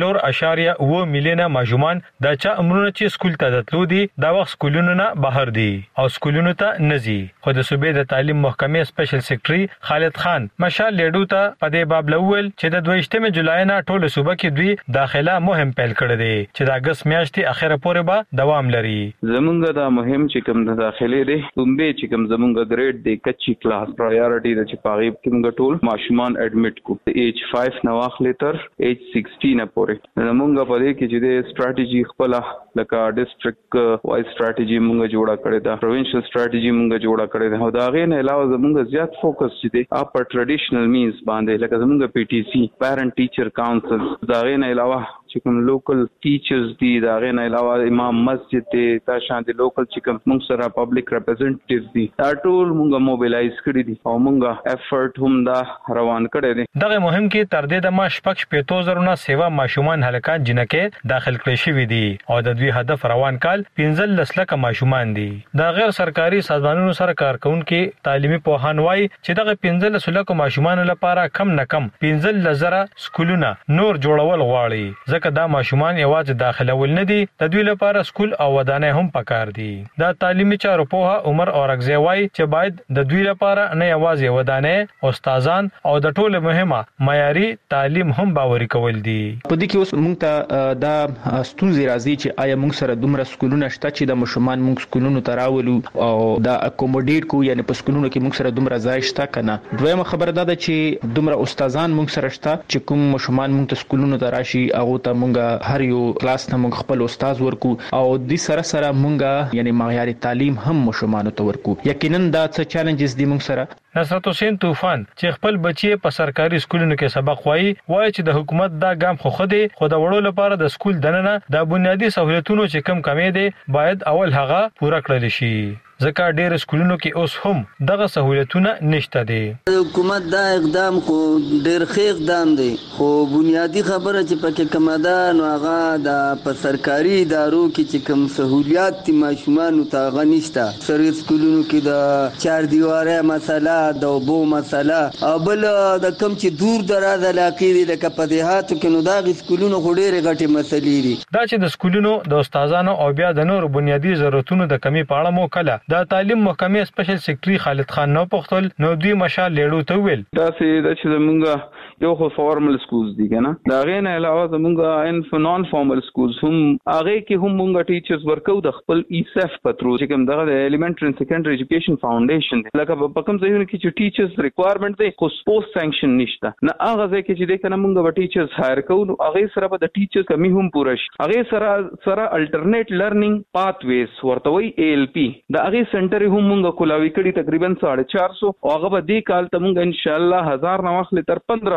کې 3.9 میلیونه ماشومان د چا عمرونه چې سکول ته تللو دي دا وخت سکولونو نه بهر دي او سکولونو ته نزي. خو د صوبې د تعلیم محکمې سپیشل سیکریټري خالد خان مشال لیډو ته په دې باب لول چې د 22 جولای نه ټول صوبه کې دوی داخله مهم پیل کړی دی چې د اگست میاشتې اخره پورې به دوام لري. زمونږ دا مهم چې کوم د داخلي دی کومبه چې کوم زمونږ ګریډ دی کچي کلاس پرایورټي د چې پاغيب کې موږ ټول ماشومان اډمیټ کو ایج 5 نو اخلي تر ایج 16 پورې موږ په دې کې چې د سټریټجی خپل لکه ډیسټریکټ وایز سټریټجی موږ جوړه کړې ده پروینشل سټریټجی موږ جوړه کړې ده او دا غي نه علاوه موږ زیات فوکس چې دی اپ ټریډیشنل مینز باندې لکه موږ پی ټی سی پیرنټ ټیچر کاونسل دا غي نه علاوه چې کوم لوکل ټیچرز دي دا غي نه علاوه امام مسجد ته تا شان دي لوکل چې کوم موږ سره پبلک ریپرزنټیټیوز دي دا ټول موږ موبیلایز کړی دي او موږ افورت هم دا روان کړی دي. دغه مهم کې تر دې د ماش پک 15,000 نه سیوا ماشومان هلکان جنکه داخل کړي شوی دي او د دوی هدف روان کال 15 لکه ماشومان دي. د غیر سرکاري سازمانونو سره کارکونکو تعلیمي پوهان وایي چې دغه 15 لکه ماشومان لپاره کم نه کم 15,000 سکولونه نور جوړول غواړي ځکه دا ماشومان یوازې داخلول نه دي د دوی لپاره سکول او ودانۍ هم پکار دي. دا تعلیمي چارو پوها عمر اورغزی وایي چې باید د دوی لپاره نه یوازې ودانۍ استادان او د ټولو مهمه معیاري تعلیم هم باوري کول دي. په دې کې اوس موږ ته دا ستونزې راځي چې آیا موږ سره دومره سکولونه شته چې د ماشومان موږ سکولونو ته راولو او دا اکوموډیټ کو یعنی په سکولونو کې موږ سره دومره ځای شته کنه. دویمه خبره ده چې دومره استادان موږ سره شته چې کوم ماشومان موږ ته سکولونو ته راشي هغه ته موږ هر یو کلاس ته موږ خپل استاد ورکو او د سره موږ یعنی معیاري تعلیم هم ماشومان ته ورکو. یقینا دا څه چیلنجز دي موږ سره. نصرت حسین طوفان چې خپل بچي په سرکاري سکولونو کې سبق وایي چې د حکومت دا ګام خو دی خو د وړو لپاره د سکول دننه د بنیادی سہولتونو چې کم کمې دي باید اول هغه پوره کړل شي ځکه ډېر سکولونو کې اوس هم دغه سہولتونه نشته دي. حکومت دا اقدام خو ډېر ښه اقدام دی خو بنیادی خبره چې پکې کومه ده نو هغه د په سرکاري ادارو کې چې کوم سہولیات دي ماشومانو ته هغه نشته. سرکاري سکولونو کې د چار دیواره مسله د اوبو مسله او بل د کم چې دور دراز علاقې دي لکه په دیهاتو کې نو دا سکولونو خو ډېرې غټې مسلې دي. دا چې د سکولونو د استادانو او بیا د نور بنیادی ضرورتونو د کمی په اړه مو کله د تعلیم محکمې سپیشل سیکریټري خالد خان نو پختل نو دوی مشال لیډو ته ویل دا چې زمونږ یو خو فارمل سکولز دي کنه دا غي نه علاوه زمونږ ان نون فارمل سکولز هم هغه کې هم مونږ ټیچرز ورکو د خپل ایسف پترو چې کوم دغه ایلیمنټری اند سیکنډری ایجوکیشن فاونډیشن لکه په کوم ځایونو کې چې ټیچرز ریکوایرمنټ دی خو پوسټ سانکشن نشته نه هغه ځای کې چې د کنه مونږ به ټیچرز هایر کوو نو هغه سره به د ټیچرز کمی هم پوره شي. هغه سره الټرنیټ لرنینګ پاث ویز ورته وی ALP دا هغه سنټر هم مونږ کولاوي کړي تقریبا 450 او هغه به دې کال ته مونږ ان شاء الله 1000 نو اخلي تر 1500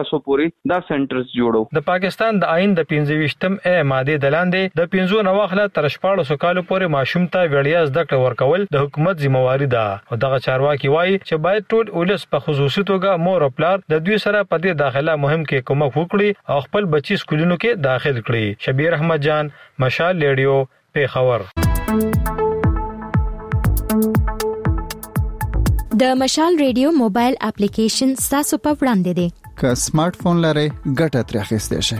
1400 پورې دا سنټرز جوړو. د پاکستان د آئین د 25م ماده د لاندې د 15 نواخله تر 1400 کال پورې ماشوم ته وړیا زده کړه ورکول د حکومت ذمہواری ده. او دغه چارواکي وایي چې باید ټول ولس په خصوصي توګه مور او پلار د دوی سره په دې داخله مهم کې کومک وکړي او خپل بچي سکولونو کې داخل کړي. شبیر احمد جان، مشال ریډیو، پیښور. د مشال ریډیو موبایل اپلیکیشن تاسو په وړاندې دی. که سمارټ فون لرئ ګټه ترې اخیستئ شئ.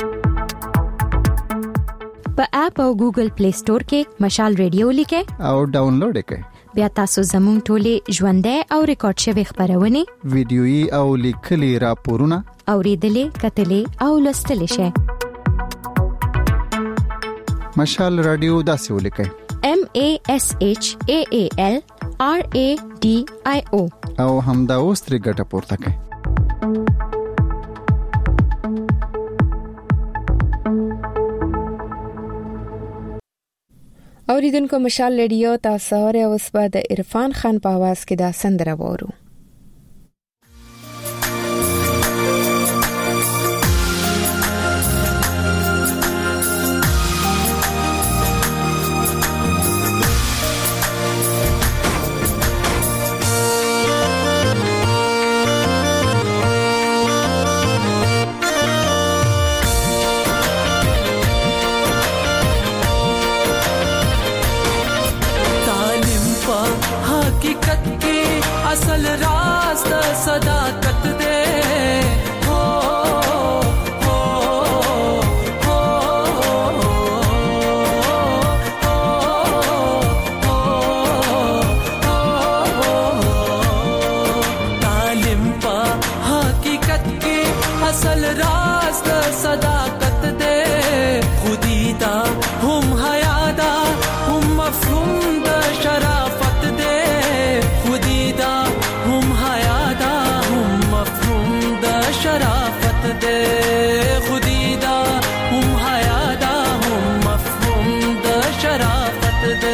په اپ او ګوګل پلی سٹور کې مشال ریډیو لیکئ او ډاونلوډ کړئ. بیا تاسو زموږ ټولې ژوندۍ او ریکارډ شوی خبرونه، ویډیويي او لیکلي راپورونه اوریدلې، کتلې او لوستلې شئ. مشال رادیو داسې ولیکئ: MASHAAL RADIO او همدا اوس ترې ګټه پورته کړئ. اوریدونکو مشال ریډیو تاسو سره اوس په د عرفان خان په आवाज کې دا سندره وورو. असल राज द सदाकत दे हो हो हो तालिम पा हकीकत के असल राज द सदाकत दे खुदीदा हम हयादा हम मफहूम द शराफत दे खुदीदा हम हयादा हम मफहूम द शराफत दे खुदीदा हम हयादा हम मफहूम द शराफत दे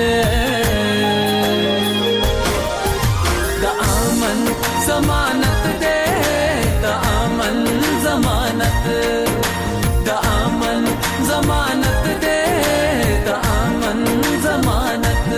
द आमन जमानत दे द आमन जमानत द आमन जमानत दे द आमन जमानत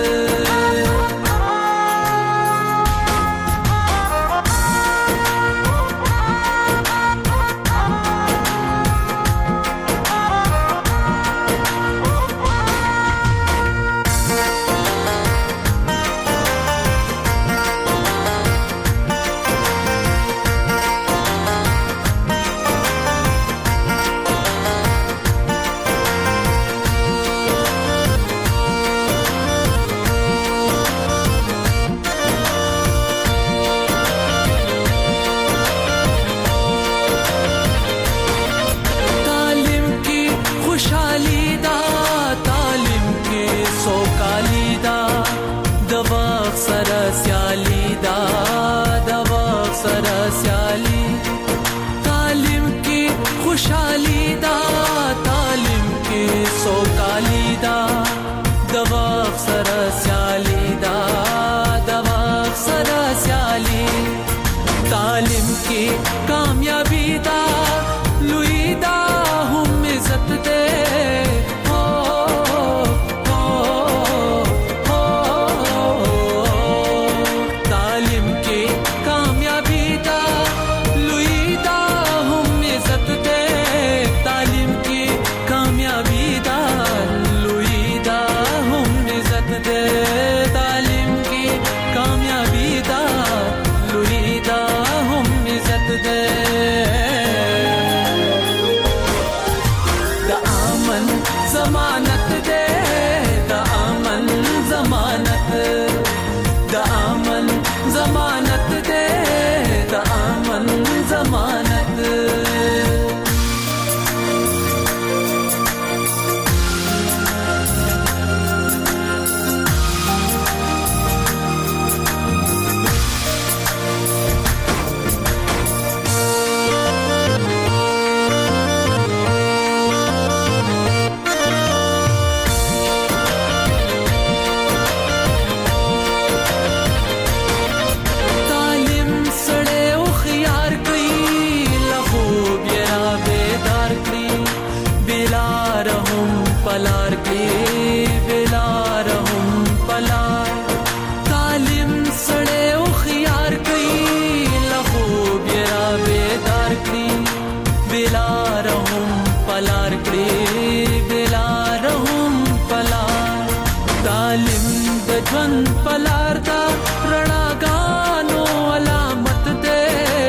پلار کړي بلار هم پلار تعلیم د ژوند پلار دا رڼاګانو علامت ده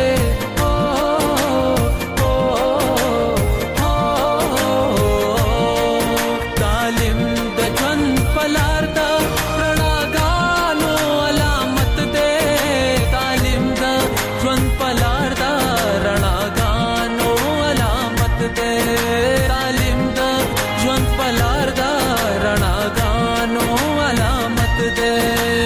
تعلیم د ژوند پلار دا رڼاګانو علامت ده تعلیم د ژوند پلار دا رڼاګانو علامت ده تعلیم د ژوند پلار دا رڼاګانو علامت ده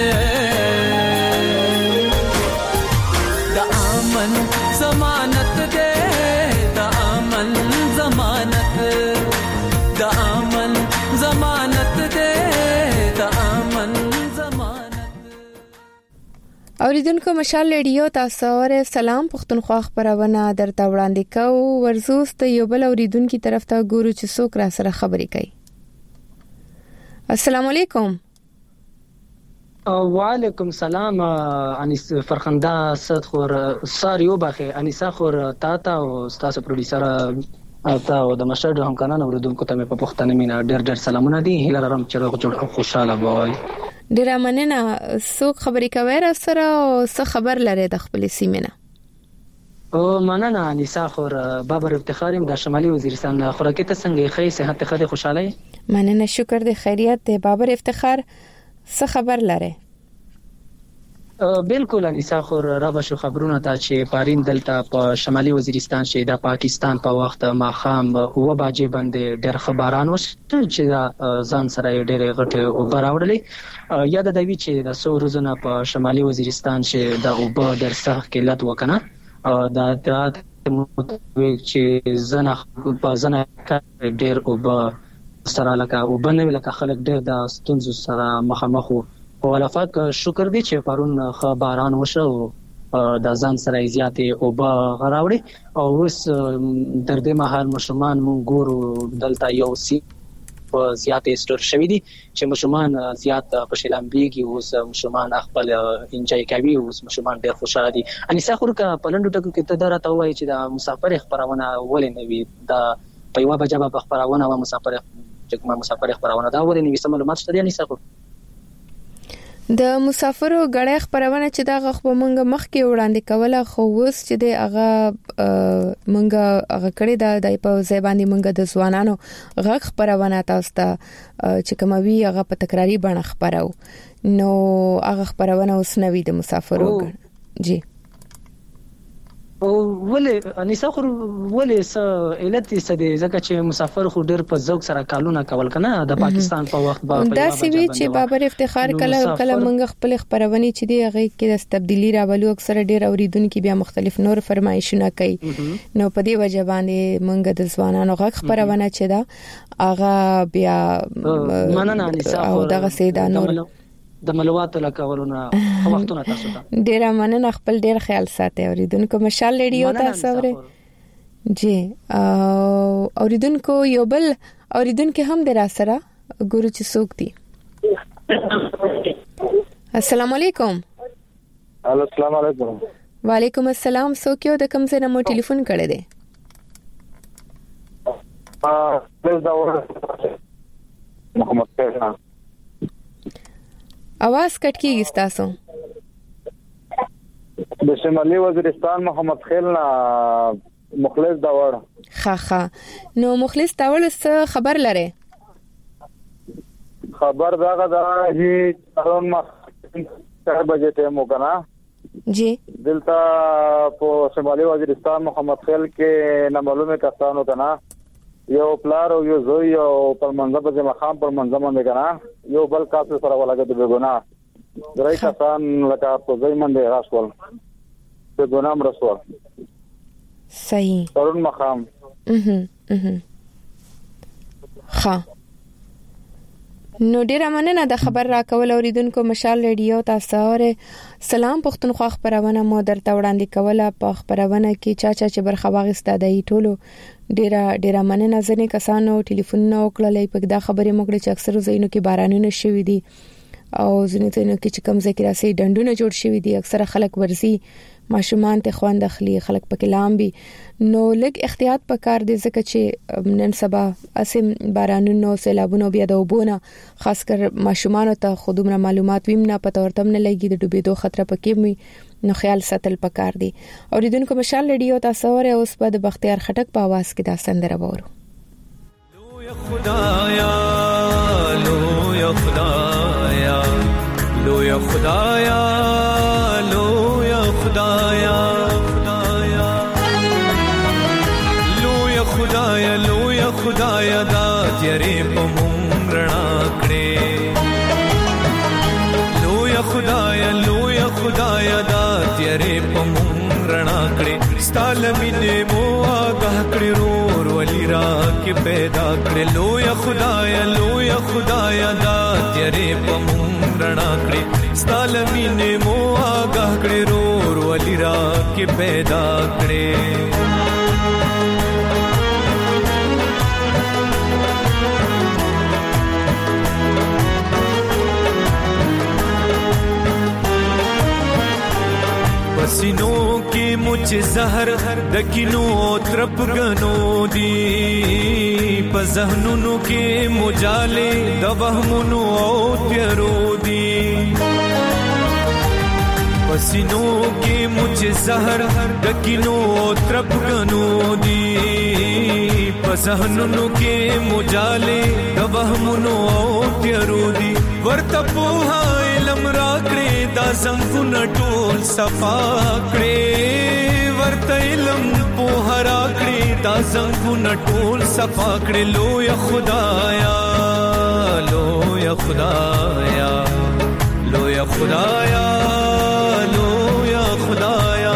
د امن ضمانت ده د امن ضمانت د امن ضمانت ده د امن ضمانت اوریدونکو مشال ریډیو تاسو سره سلام پښتونخوا خبرونه درته وړاندې کوو ورزوست یو بل اوریدونکو طرف ته ګورو چې څوک را سره خبرې کوي السلام علیکم وعلیکم السلام انیس فرخنده صد خور ساریو باخه انیسا خور تاتا او تاسو پروډوسر تا او د مشهد همکارانو اوریدونکو ته په پښتنه مینا ډېر سلامونه دي هیله لرم چې روغ جوړ او خوشاله وای ډیر مننه څوک خبرې کوي را سره او څه خبر لري د خپل سیمه او مننه انیسا خور بابر افتخاریم د شمالي وزیرستان خوراکي ته څنګه خې صحت ته خوشاله مننه شکر د خیریت د بابر افتخار څه خبر لري بالکل انیسا خور را به شو خبرونه ته چې پارین دلته په شمالي وزیرستان چې د پاکستان په وخت ماخام و باجې باندې ډېر خبران وشو چې ځان سره ډېر غټه او براوړلې یاد دی چې د سورزونه په شمالي وزیرستان چې د اوبه ډېر سخت قلت وکنه دا چې زنه په زنه ډېر اوبه سره لکه وبنه لکه خلک ډېر د ستونزو سره مخامخ او ولفاق شکر دی چې پرون خبران وشو د ځان سره زیاتې او با غراوړي او اوس در دې مهال مشمان مون ګورو دلته یو سی په زیاتې ستور شوې دي چې مشمان زیات په شلمبيږي اوس مشمان خپل انجوای کوي اوس مشمان ډېر خوشاله دي اني ساخور کا پلندو ټکو کې ته درته وایي چې د مسافر خبرونه ولې نه وي دا په یو بجابه خبرونه او مسافر خبرونه دا ولې نه وي سم معلومات شته اني ساخور د مسافرو غړې خبرونه چې دا غخ په مونږ مخ کې وړاندې کوله خو اوس چې د هغه مونږ هغه کړی د په ځباندې مونږ د ځوانانو غخ خبرونه تاسو ته چې کوموي هغه په تکراری بڼه خبرو نو هغه خبرونه اوس نوې د مسافرو جی او ولې انیسا خو ولې س علت څه دي ځکه چې مسافر خو ډېر په ذوق سره کالونه کول کنه د پاکستان په وخت دا سی وی چې بابر افتخار کله منګ خپل خبرونه چې دی هغه کې د تبدیلی راولو اکثر ډېر اوریدونکو بیا مختلف نور فرمایشونه کوي نو په دې وجه باندې منګ د ځوانانو غږ خبرونه چې دا هغه بیا مننه انیسا او دغه سیدا نور د ملواتو لکولونه وختونه تاسو ته ډیر مننه خپل ډیر خیال ساتي اوریدونکو مشال ریډیو تاسو اوري جی اوریدونکو یو بل اوریدونکو هم در سره ګورو چې څوک دي السلام علیکم السلام علیکم وعلیکم السلام څوک یو د کوم ځای نه مو ټلیفون کړی دی محمد خیل आवाज کټ کیږي تاسو د شمالي وزیرستان محمد خیل نا مخلص داوړ خا نو مخلص داوړ څه خبر لره خبر داغه دا هی ترون ما 4 بجے ته مو کنه جی دلته په شمالي وزیرستان محمد خیل کې نه معلومه کسانو کنه یو پلار او یو زوی او پر منځه په مقام پر منځه باندې کنه یو بل کاس سره ولاګه د ګناه درای کسان لکه په ځای باندې راشول د ګناه مرسول صحیح ترون مقام ها نو ډیر مننه د خبر را کول اوریدونکو مشال ریډیو تاسو سره سلام پښتونخوا خبرونه مو درته وړاندې کوله په خبرونه کې چا چې برخه واغسته دی ټولو ډیر مننه ځنې کسانو ټلیفون نو کړلې په دا خبرې موږ چې اکثر زینو کې بارانونه شوي دي او ځینې ځینو کې چې کم ځای کې راسي ډندونه جوړ شوي دي اکثر خلک ورزي ماشومان ته خوند اخلي خلک پکې لامبي نو لږ احتیاط پکار دي ځکه چې نن سبا اسیم بارانونو سیلابونو بیا د وبونه خاص کر ماشومان ته خودمره معلومات ویم نه پته ورته نه لګي د ډوبېدو خطر پکې می نو خیال ساتل پکار دي اوریدونکو مشال ریډیو تاسو ور اوس په د بختیار خټک په आवाज کې دا سندره وورو خدایا لو یا خدایا لو یا خدایا لو یا خدایا خدایا لو یا خدایا لو یا خدایا دا تیرې په مونږ رڼا کړې لو یا خدایا لو یا خدایا دا تیرې په مونږ رڼا کړې ستاله مینې مو آگاه کړې رور ولی را کې پیدا کړې لو یا خدایا لو یا خدایا دا تیرې په مونږ رڼا کړې ستاله مینې مو آگاه کړې رور ولی را کې پیدا کړې پسینو کې مجھ زهر دکینو ترپ غنو دی په ذهنونو کې مجاله د وهمونو او تیرو دی پسینو کې مجھ زهر دکینو ترپ غنو دی په ذهنونو کې مجاله د وهمونو او تیرو دی ورته په علم راکړې دا څنګه ټول صفا کړې ورته علم په راکړې دا څنګه ټول صفا کړې لو یا خدایا لو یا خدایا لو یا خدایا لو یا خدایا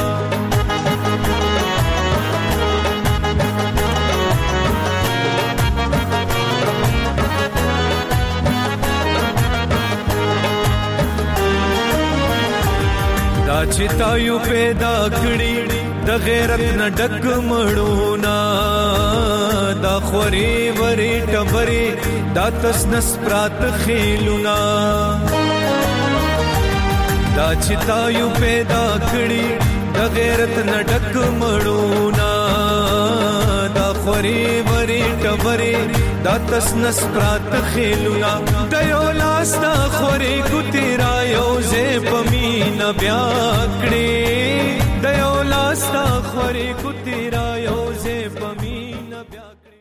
چې تایو پیدا کړی د غیرت نه ډک مړونا دا خوري وري ټبري دا تسنس پرات خېلونا دا چې تایو پیدا کړی د غیرت نه ډک مړونا دا خوري وري ټبري دا تسنس پرات خېلونا د یو لاس دا خوري کو تیرا یو زه پمینا بیا کړې د یو لاس دا خوري کو تیرا یو زه